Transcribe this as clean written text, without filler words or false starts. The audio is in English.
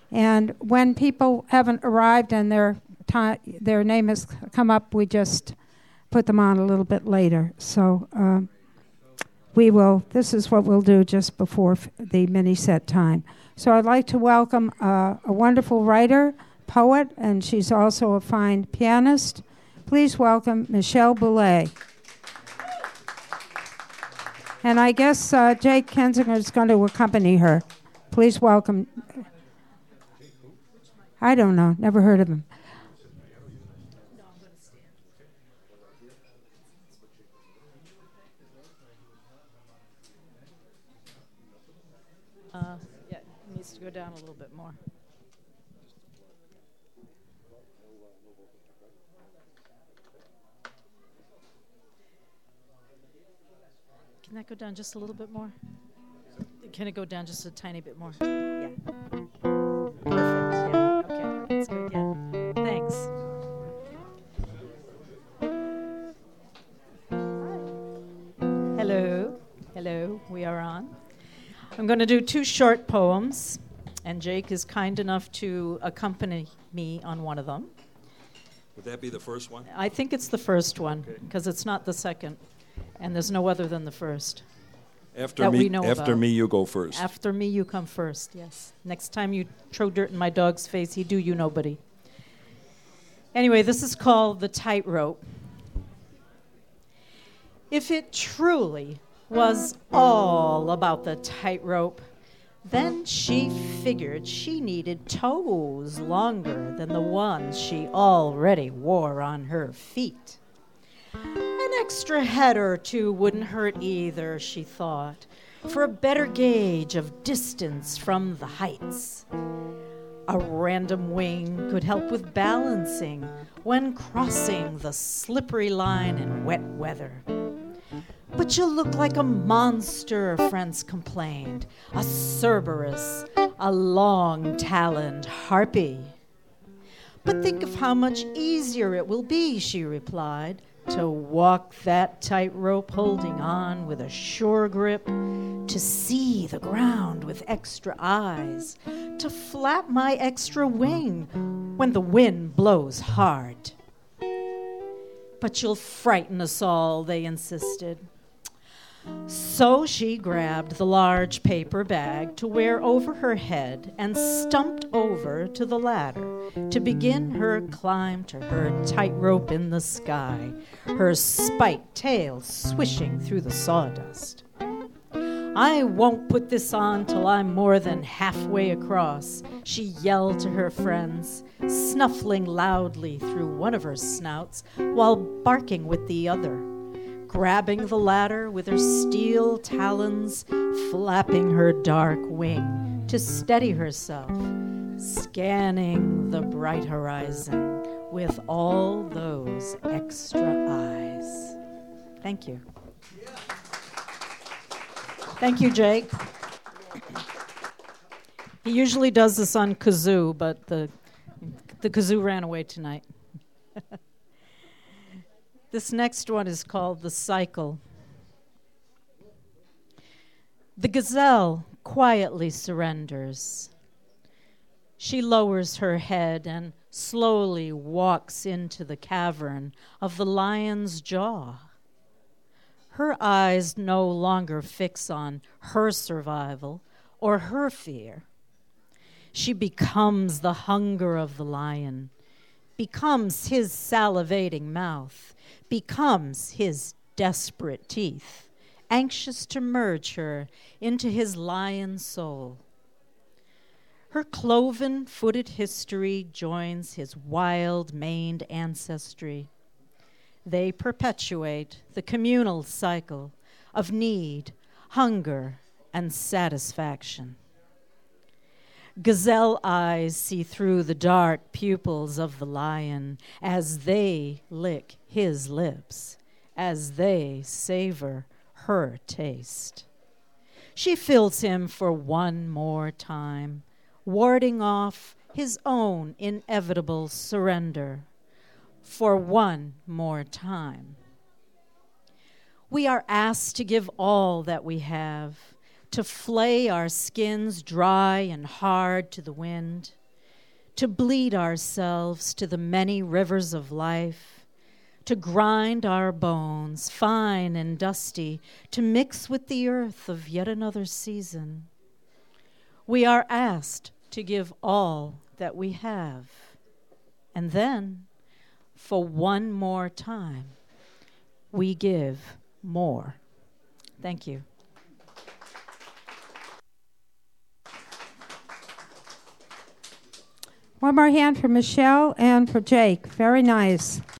And when people haven't arrived and their name has come up, we just put them on a little bit later. So this is what we'll do just before the mini-set time. So I'd like to welcome a wonderful writer, poet, and she's also a fine pianist. Please welcome Michelle Boulay. And I guess Jake Kensinger is going to accompany her. Please welcome. I don't know, never heard of him. Yeah, it needs to go down a little bit more. Can that go down just a little bit more? Can it go down just a tiny bit more? Yeah. Perfect. Yeah. Okay. That's good. Yeah. Thanks. Hello. Hello. We are on. I'm going to do 2 short poems, and Jake is kind enough to accompany me on one of them. Would that be the first one? I think it's the first one, because it's not the second, and there's no other than the first. After me, you go first. After me, you come first, yes. Next time you throw dirt in my dog's face, he do you nobody. Anyway, this is called The Tightrope. If it truly was all about the tightrope, then she figured she needed toes longer than the ones she already wore on her feet. An extra head or 2 wouldn't hurt either, she thought, for a better gauge of distance from the heights. A random wing could help with balancing when crossing the slippery line in wet weather. But you look like a monster, friends complained, a Cerberus, a long-taloned harpy. But think of how much easier it will be, she replied, to walk that tightrope holding on with a sure grip, to see the ground with extra eyes, to flap my extra wing when the wind blows hard. But you'll frighten us all, they insisted. So she grabbed the large paper bag to wear over her head and stumped over to the ladder to begin her climb to her tightrope in the sky, her spiked tail swishing through the sawdust. I won't put this on till I'm more than halfway across, she yelled to her friends, snuffling loudly through one of her snouts while barking with the other, grabbing the ladder with her steel talons, flapping her dark wing to steady herself, scanning the bright horizon with all those extra eyes. Thank you. Thank you, Jake. He usually does this on kazoo, but the kazoo ran away tonight. This next one is called The Cycle. The gazelle quietly surrenders. She lowers her head and slowly walks into the cavern of the lion's jaw. Her eyes no longer fix on her survival or her fear. She becomes the hunger of the lion, becomes his salivating mouth, becomes his desperate teeth, anxious to merge her into his lion soul. Her cloven-footed history joins his wild-maned ancestry. They perpetuate the communal cycle of need, hunger, and satisfaction. Gazelle eyes see through the dark pupils of the lion as they lick his lips, as they savor her taste. She fills him for one more time, warding off his own inevitable surrender. For one more time. We are asked to give all that we have, to flay our skins dry and hard to the wind, to bleed ourselves to the many rivers of life, to grind our bones fine and dusty, to mix with the earth of yet another season. We are asked to give all that we have, and then, for one more time, we give more. Thank you. One more hand for Michelle and for Jake. Very nice.